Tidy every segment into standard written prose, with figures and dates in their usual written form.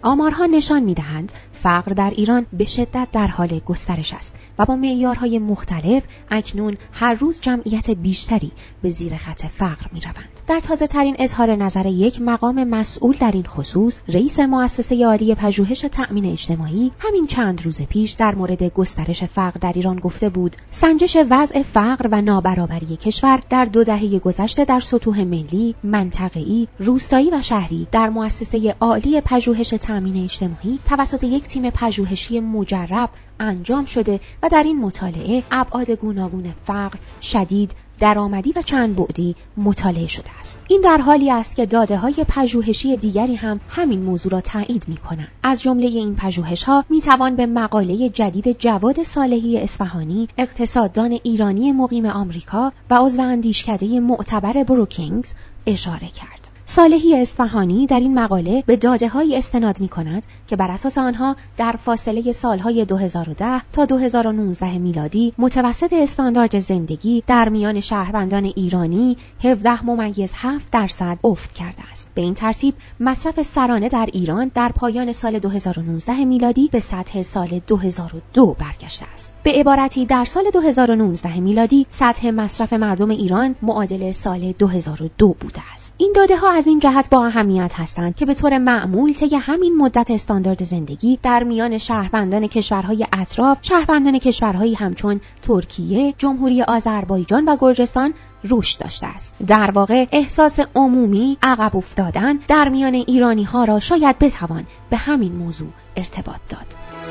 آمارها نشان می‌دهند فقر در ایران به شدت در حال گسترش است و با معیارهای مختلف اکنون هر روز جمعیت بیشتری به زیر خط فقر می‌روند. در تازه‌ترین اظهار نظر یک مقام مسئول در این خصوص، رئیس مؤسسه عالی پژوهش تأمین اجتماعی همین چند روز پیش در مورد گسترش فقر در ایران گفته بود: سنجش وضع فقر و نابرابری کشور در 2 دهه گذشته در سطوح ملی، منطقه‌ای، روستایی و شهری در مؤسسه عالی پژوهش تأمین اجتماعی توسط یک تیم پژوهشی مجرب انجام شده و در این مطالعه ابعاد گوناگون فقر، شدید، درآمدی و چند بعدی مطالعه شده است. این در حالی است که داده‌های پژوهشی دیگری هم همین موضوع را تایید می‌کنند. از جمله این پژوهش‌ها می‌توان به مقاله جدید جواد صالحی اصفهانی، اقتصاددان ایرانی مقیم آمریکا و عضو اندیشکده معتبر بروکینگز اشاره کرد. صالحی اصفهانی در این مقاله به داده‌هایی استناد می‌کند که بر اساس آنها در فاصله سالهای 2010 تا 2019 میلادی متوسط استاندارد زندگی در میان شهروندان ایرانی 17.7% افت کرده است. به این ترتیب مصرف سرانه در ایران در پایان سال 2019 میلادی به سطح سال 2002 برگشته است. به عبارتی در سال 2019 میلادی سطح مصرف مردم ایران معادل سال 2002 بوده است. این داده‌ها از این جهت با اهمیت هستند که به طور معمول طی همین مدت استاندارد زندگی در میان شهروندان کشورهای اطراف، شهروندان کشورهایی همچون ترکیه، جمهوری آذربایجان و گرجستان رشد داشته است. در واقع احساس عمومی عقب افتادن در میان ایرانی‌ها را شاید بتوان به همین موضوع ارتباط داد.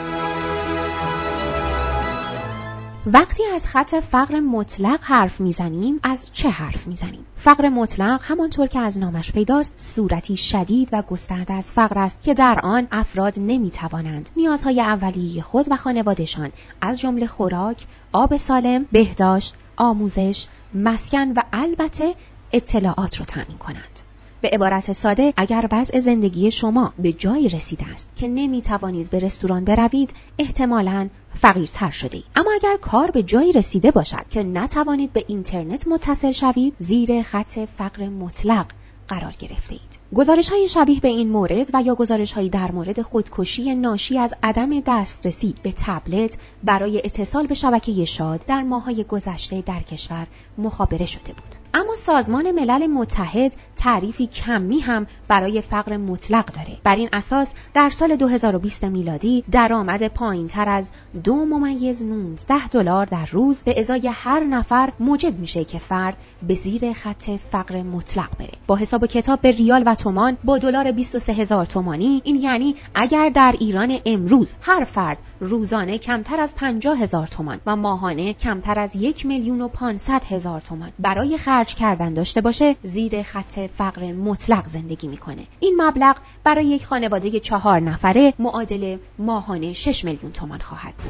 وقتی از خط فقر مطلق حرف میزنیم، از چه حرف میزنیم؟ فقر مطلق همانطور که از نامش پیداست صورتی شدید و گسترده از فقر است که در آن افراد نمیتوانند نیازهای اولیه خود و خانواده‌شان از جمله خوراک، آب سالم، بهداشت، آموزش، مسکن و البته اطلاعات را تامین کنند. به عبارت ساده، اگر وضع زندگی شما به جایی رسیده است که نمیتوانید به رستوران بروید، احتمالاً فقیرتر شده اید. اما اگر کار به جایی رسیده باشد که نتوانید به اینترنت متصل شوید، زیر خط فقر مطلق قرار گرفته اید. گزارش‌های شبیه به این مورد و یا گزارش‌هایی در مورد خودکشی ناشی از عدم دسترسی به تبلت برای اتصال به شبکه شاد در ماه‌های گذشته در کشور مخابره شده بود. اما سازمان ملل متحد تعریفی کمی هم برای فقر مطلق داره. بر این اساس در سال 2020 میلادی درآمد پایین‌تر از $2.19 در روز به ازای هر نفر موجب میشه که فرد به زیر خط فقر مطلق بره. با حساب کتاب به ریال و تومان با دلار 23,000 تومانی، این یعنی اگر در ایران امروز هر فرد روزانه کمتر از 50,000 تومان و ماهانه کمتر از 1,500,000 تومان برای خرج کردن داشته باشه، زیر خط فقر مطلق زندگی میکنه. این مبلغ برای یک خانواده 4 نفره معادل ماهانه 6 میلیون تومان خواهد بود.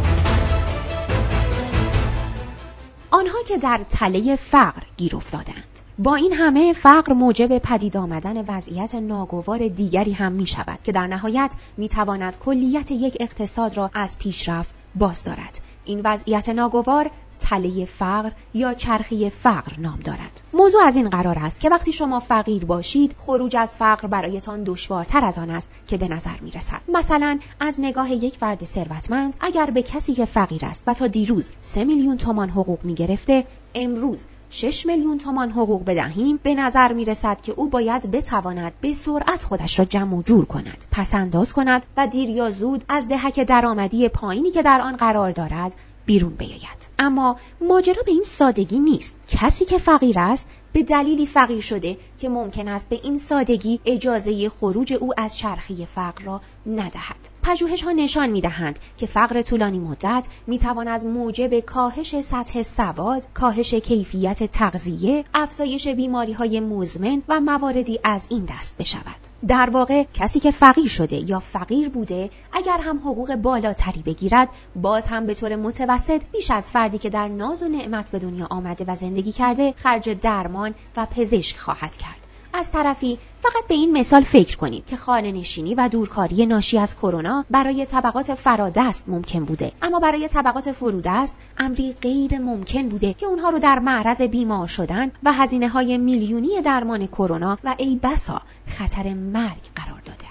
آنها که در تله فقر گیر افتادند. با این همه فقر موجب پدید آمدن وضعیت ناگوار دیگری هم می شود که در نهایت می تواند کلیت یک اقتصاد را از پیشرفت باز دارد. این وضعیت ناگوار تله فقر یا چرخه فقر نام دارد. موضوع از این قرار است که وقتی شما فقیر باشید، خروج از فقر برایتان دشوارتر از آن است که به نظر می رسد. مثلا از نگاه یک فرد ثروتمند، اگر به کسی که فقیر است و تا دیروز 3 میلیون تومان حقوق می گرفته، امروز 6 میلیون تومان حقوق بدهیم، به نظر می رسد که او باید بتواند به سرعت خودش را جمع و جور کند، پسنداز کند و دیر یا زود از دهک درآمدی پایینی که در آن قرار دارد بیرون بیاید. اما ماجرا به این سادگی نیست. کسی که فقیر است به دلیلی فقیر شده که ممکن است به این سادگی اجازه خروج او از چرخه فقر را ندهد. پژوهش‌ها نشان می‌دهند که فقر طولانی مدت می‌تواند موجب کاهش سطح سواد، کاهش کیفیت تغذیه، افزایش بیماری‌های مزمن و مواردی از این دست بشود. در واقع کسی که فقیر شده یا فقیر بوده، اگر هم حقوق بالاتری بگیرد، باز هم به طور متوسط بیش از فردی که در ناز و نعمت به دنیا آمده و زندگی کرده خرج درمان و پزشک خواهد کرد. از طرفی فقط به این مثال فکر کنید که خانه نشینی و دورکاری ناشی از کرونا برای طبقات فرادست ممکن بوده، اما برای طبقات فرودست امری غیر ممکن بوده که اونها رو در معرض بیمار شدن و هزینه‌های میلیونی درمان کرونا و ای بسا خطر مرگ قرار داده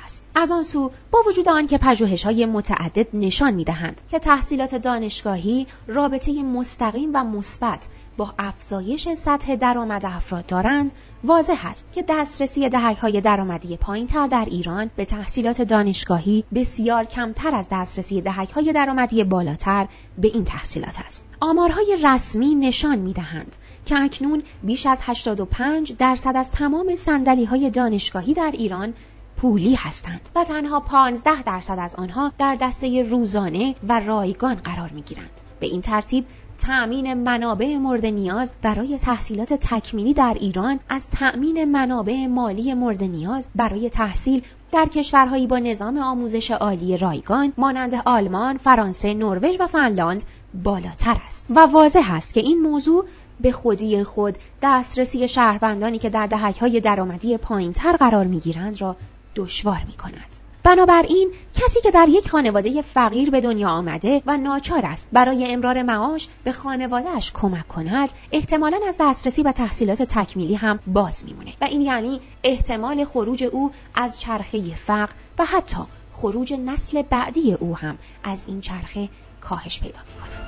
است. از آن سو با وجود آن که پژوهش‌های متعدد نشان می‌دهند که تحصیلات دانشگاهی رابطه مستقیم و مثبت با افزایش سطح درآمد افراد دارند، واضح است که دسترسی دهک‌های درآمدی پایین‌تر در ایران به تحصیلات دانشگاهی بسیار کمتر از دسترسی دهک‌های درآمدی بالاتر به این تحصیلات است. آمارهای رسمی نشان می‌دهند که اکنون بیش از 85% از تمام صندلی‌های دانشگاهی در ایران پولی هستند و تنها 15% از آنها در دسته روزانه و رایگان قرار می‌گیرند. به این ترتیب تأمین منابع مورد نیاز برای تحصیلات تکمیلی در ایران از تأمین منابع مالی مورد نیاز برای تحصیل در کشورهایی با نظام آموزش عالی رایگان مانند آلمان، فرانسه، نروژ و فنلاند بالاتر است و واضح است که این موضوع به خودی خود دسترسی شهروندانی که در دهک‌های درآمدی پایین‌تر قرار می‌گیرند را دشوار می‌کند. بنابراین کسی که در یک خانواده فقیر به دنیا آمده و ناچار است برای امرار معاش به خانواده‌اش کمک کند، احتمالاً از دسترسی به تحصیلات تکمیلی هم باز میمونه و این یعنی احتمال خروج او از چرخه فقر و حتی خروج نسل بعدی او هم از این چرخه کاهش پیدا می‌کند.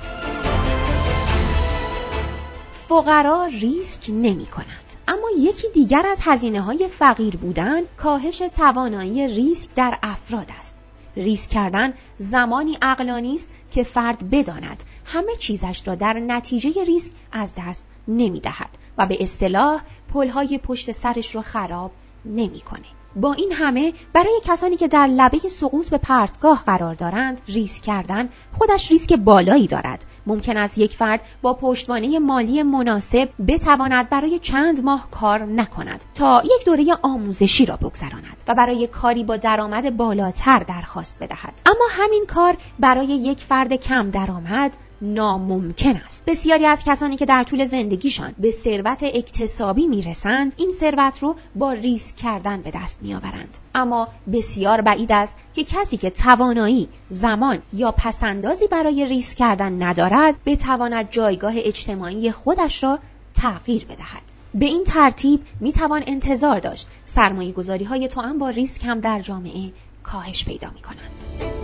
فقرا ریسک نمی‌کنند. اما یکی دیگر از هزینه‌های فقیر بودن کاهش توانایی ریسک در افراد است. ریسک کردن زمانی عقلانی است که فرد بداند همه چیزش را در نتیجه ریسک از دست نمی‌دهد و به اصطلاح پل‌های پشت سرش را خراب نمی‌کنه. با این همه برای کسانی که در لبه سقوط به پرتگاه قرار دارند، ریسک کردن خودش ریسک بالایی دارد. ممکن است یک فرد با پشتوانه مالی مناسب بتواند برای چند ماه کار نکند تا یک دوره آموزشی را بگذراند و برای کاری با درآمد بالاتر درخواست بدهد. اما همین کار برای یک فرد کم درآمد ناممکن است. بسیاری از کسانی که در طول زندگیشان به ثروت اکتسابی میرسند، این ثروت رو با ریسک کردن به دست میآورند. اما بسیار بعید است که کسی که توانایی، زمان یا پسندازی برای ریسک کردن ندارد، بتواند جایگاه اجتماعی خودش را تغییر بدهد. به این ترتیب میتوان انتظار داشت سرمایه‌گذاری‌های توأم با ریسک هم در جامعه کاهش پیدا می‌کنند.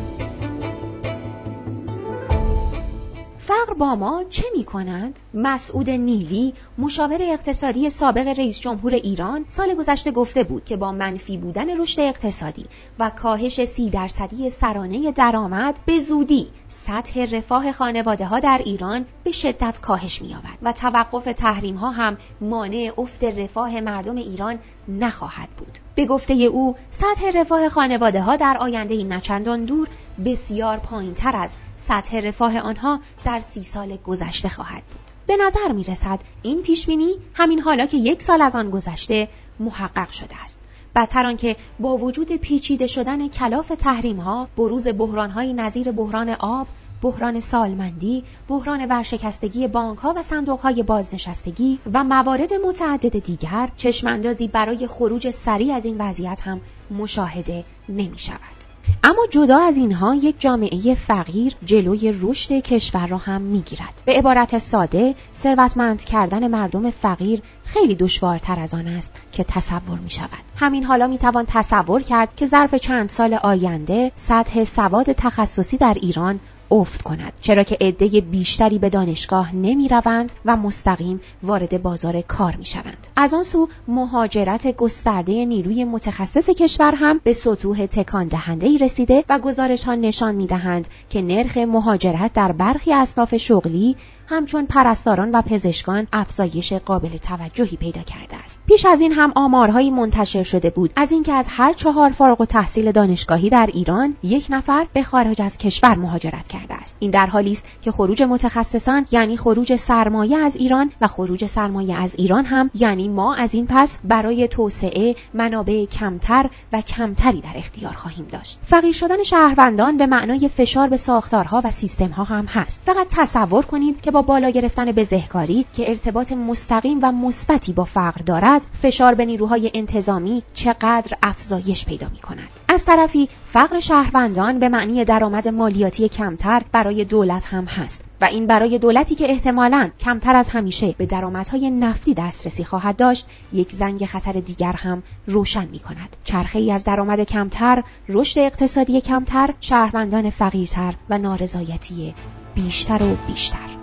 فقر با ما چه می کند؟ مسعود نیلی، مشاور اقتصادی سابق رئیس جمهور ایران، سال گذشته گفته بود که با منفی بودن رشد اقتصادی و کاهش 30% سرانه درآمد به زودی سطح رفاه خانواده‌ها در ایران به شدت کاهش می‌یابد و توقف تحریم‌ها هم مانع افت رفاه مردم ایران نخواهد بود. به گفته او سطح رفاه خانواده‌ها در آینده نچندان دور بسیار پایین‌تر از سطح رفاه آنها در 30 سال گذشته خواهد بود. به نظر می رسد این پیشبینی همین حالا که 1 سال از آن گذشته محقق شده است. بدتر آنکه با وجود پیچیده شدن کلاف تحریم‌ها، بروز بحران‌های نظیر بحران آب، بحران سالمندی، بحران ورشکستگی بانک‌ها و صندوق‌های بازنشستگی و موارد متعدد دیگر، چشم‌اندازی برای خروج سریع از این وضعیت هم مشاهده نمی‌شود. اما جدا از اینها یک جامعه فقیر جلوی رشد کشور را هم میگیرد. به عبارت ساده، ثروتمند کردن مردم فقیر خیلی دشوارتر از آن است که تصور می شود. همین حالا می توان تصور کرد که ظرف چند سال آینده سطح سواد تخصصی در ایران افت کند، چرا که عده بیشتری به دانشگاه نمی روند و مستقیم وارد بازار کار می شوند. از آن سو مهاجرت گسترده نیروی متخصص کشور هم به سطوح تکان دهنده‌ای رسیده و گزارش‌ها نشان می دهند که نرخ مهاجرت در برخی اصناف شغلی همچون پرستاران و پزشکان افزایش قابل توجهی پیدا کرده است. پیش از این هم آمارهایی منتشر شده بود از اینکه از هر 4 فارغ التحصیل دانشگاهی در ایران 1 نفر به خارج از کشور مهاجرت کرده است. این در حالی است که خروج متخصصان یعنی خروج سرمایه از ایران و خروج سرمایه از ایران هم یعنی ما از این پس برای توسعه منابع کمتر و کمتری در اختیار خواهیم داشت. فقیر شدن شهروندان به معنای فشار به ساختارها و سیستم‌ها هم هست. فقط تصور کنید که با بالا گرفتن بزهکاری که ارتباط مستقیم و مثبتی با فقر دارد، فشار به نیروهای انتظامی چقدر افزایش پیدا می‌کند. از طرفی فقر شهروندان به معنی درآمد مالیاتی کمتر برای دولت هم هست و این برای دولتی که احتمالاً کمتر از همیشه به درآمدهای نفتی دسترسی خواهد داشت، یک زنگ خطر دیگر هم روشن می‌کند. چرخه‌ای از درآمد کمتر، رشد اقتصادی کمتر، شهروندان فقیرتر و نارضایتی بیشتر و بیشتر.